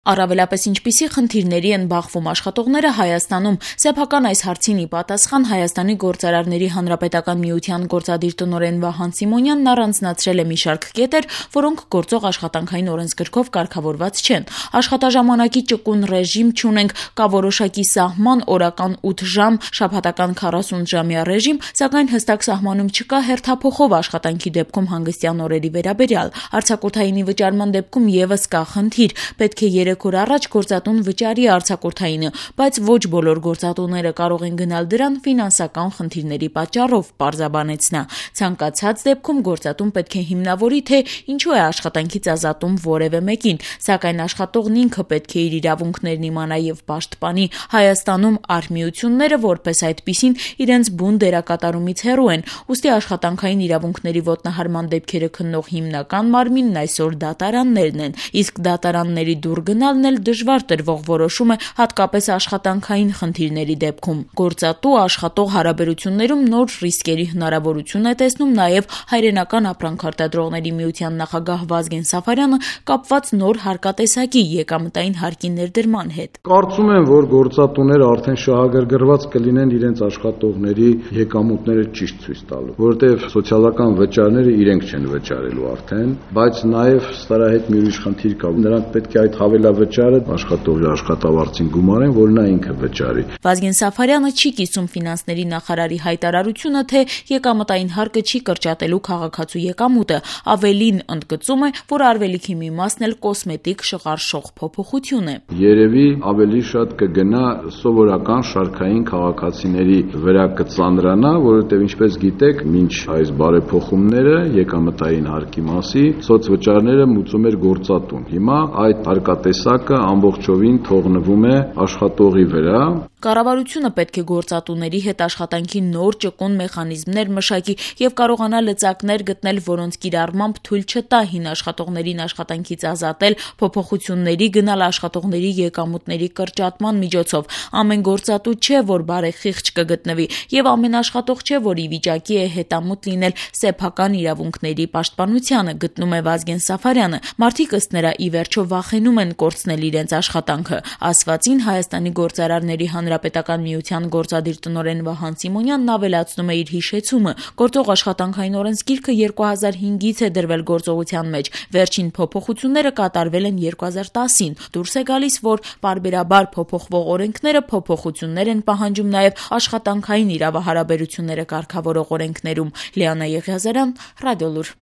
Առավելապես ինչպիսի խնդիրների են բախվում աշխատողները Հայաստանում։ Սեփական այս հարցին ի պատասխան Հայաստանի գործարարների հանրապետական միության գործադիր տնօրեն Վահան Սիմոնյանն առանձնացրել է մի շարք կետեր, որոնք գործող աշխատանքային օրենսգրքով կարգավորված չեն։ Աշխատաժամանակի ճկուն ռեժիմ չունենք, կա որոշակի սահման, օրական 8 ժամ, շաբաթական 40 ժամյա ռեժիմ, սակայն հստակ սահմանում չկա հերթափոխով աշխատանքի դեպքում հանգստյան օրերի վերաբերյալ։ Արձակուրդայինի վճարման դեպքում եւս կա խնդիր, պետք է 3 օր առաջ գործատուն վճարի արձակուրդայինը, բայց ոչ բոլոր գործատուները կարող են գնալ դրան ֆինանսական խնդիրների պատճառով, պարզաբանեց նա։ Ցանկացած դեպքում գործատուն պետք է հիմնավորի, թե ինչու է աշխատանքից ազատում որևէ մեկին, սակայն աշխատողն ինքը պետք է իր իրավունքներն իմանա եւ պաշտպանի։ Հայաստանում արհմիությունները որպես այդպիսին իրենց բուն դերակատարումից հեռու են, ուստի աշխատանքային իրավունքների ոտնահարման դեպքերը քննող հիմնական մարմինն այսօր դատարաններն են, իսկ դատարանների դուռ գնալն էլ դժվար տրվող որոշում է հատկապես աշխատանքային խնդիրների դեպքում։ Գործատու աշխատող հարաբերություններում նոր ռիսկերի հնարավորություն է տեսնում նաև Հայրենական ապրանքարտադրողների միության նախագահ Վազգեն Սաֆարյանը կապված նոր հարկատեսակի եկամտային հարկի ներդրման հետ։ Կարծում եմ, որ գործատուները արդեն շահագրգռված կլինեն իրենց աշխատողների եկամուտները ճիշտ ցույց տալու, որովհետև սոցիալական վճարները իրենք չեն վճարելու արդեն, բայց նաև սրա հետ մի ուրիշ խնդիր կա։ Նրանք պետք է այդ հավելավճարը աշխատողի աշխատավարձին գումարեն, որ նա ինքը վճարի։ Վազգեն Սաֆարյանը չի կիսում ֆինանսների նախարարի հայտարարությունը, թե եկամտային հարկը չի կրճատելու քաղաքացու եկամուտը, ավելին ընդգծում է, որ արվելիքի մի մասն էլ կոսմետիկ շղարշող փոփոխություն է։ Երևի ավելի շատ կգնա սովորական շարքային քաղաքացիների վրա կծանրանա, որովհետև ինչպես գիտեք, մինչ այս բարեփոխումները եկամտային հարկի մասի սոցվճարները մուծում էր գործատուն։ Հիմա այդ հարկատեսակը ամբողջովին թողնվում է աշխատողի վրա։ Կառավարությունը պետք է գործատուների հետ աշխատանքի նոր ճկուն մեխանիզմներ մշակի եւ կարողանա լծակներ գտնել, որոնց կիրառմամբ թույլ չտա հին աշխատողներին աշխատանքից ազատել, փոփոխությունների գնալ աշխատողների եկամուտների կրճատման միջոցով։ Ամեն գործատու չէ, որ բարեխիղճ կգտնվի, եւ ամեն աշխատող չէ, որ ի վիճակի է հետամուտ լինել սեփական իրավունքների պաշտպանությանը, գտնում է Վազգեն Սաֆարյանը։ Մարդիկ ըստ նրա ի վերջո վախենում են կորցնել իրենց աշխատանքը։ Ասվածին Հայաստանի գործարարների հանրապետական միության գործադիր տնօրեն Վահան Սիմոնյանն ավելացնում է իր հիշեցումը։ Գործող աշխատանքային օրենսգիրքը 2005-ից է դրվել գործողության մեջ։ Վերջին փոփոխությունները կատարվել են 2010-ին։ Դուրս է գալիս, որ պարբերաբար փոփոխվող օրենքները փոփոխություններ են պահանջում նաև աշխատանքային իրավահարաբերությունները կարգավորող օրենքներում։ Լիանա Եղիազարյան, Ռադիոլուր։